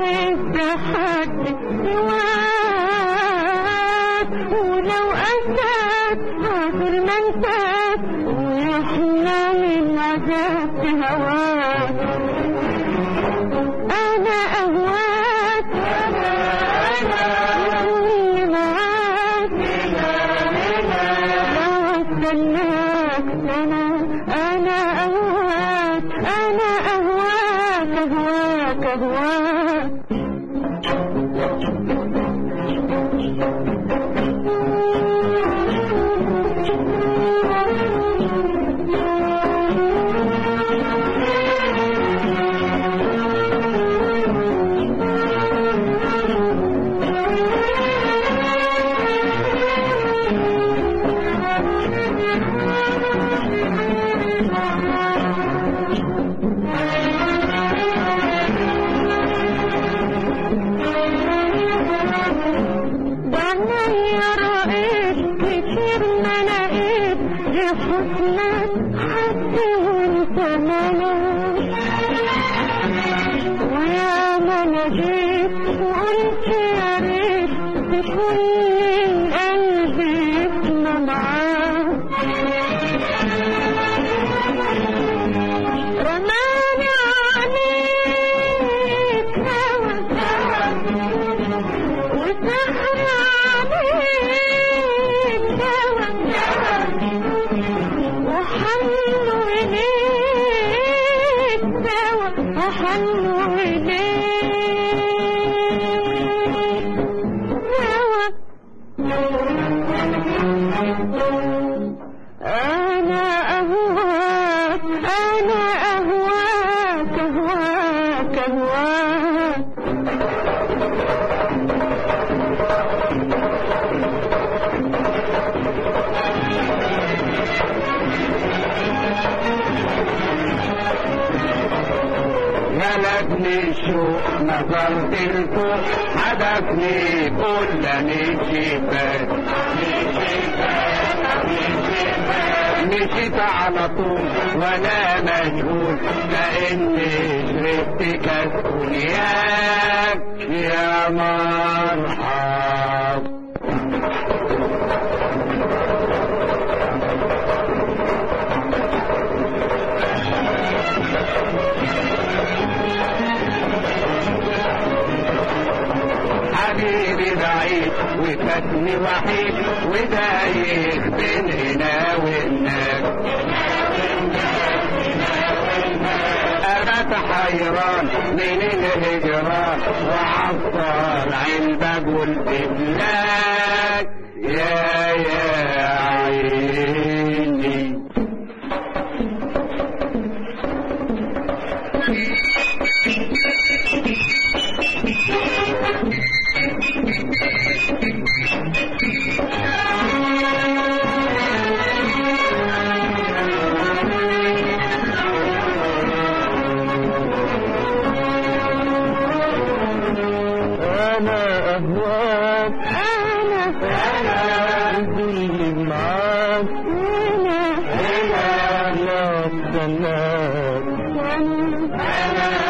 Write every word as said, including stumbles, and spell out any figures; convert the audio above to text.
عايز حد سواك، ولو أساك حاضر ما انساك، وإحنا من عذاب هواك. أنا أهواك وكل معاك، لو استناك سنة. أنا أهواك أنا أهواك أهواك أهواك. حسنك حد وانت ملاك، ويا ما نجيت وقلت يا ريت تكون من قلبي اسمه معاك. رماني عليك هوا وسحر عليك دوا، وحنوا إليك سوا وحنوا إليك سوا. أنا أهواك أنا أهواك أهواك أهواك. ملكني الشوق نظرت لفوق، حدفني كلني شباك، مشيت على طول وانا مشغول كأني شربت كاس كونياك يا مرحب. حبيبي بعيد وفاتني وحيد ودايخ بين هنا وهناك، أنا حيران من الهجران وعطل علبة قلت لك يا يا عيني. أنا أهواك أنا أنا اللي معاك، أنا أنا لا أستناك.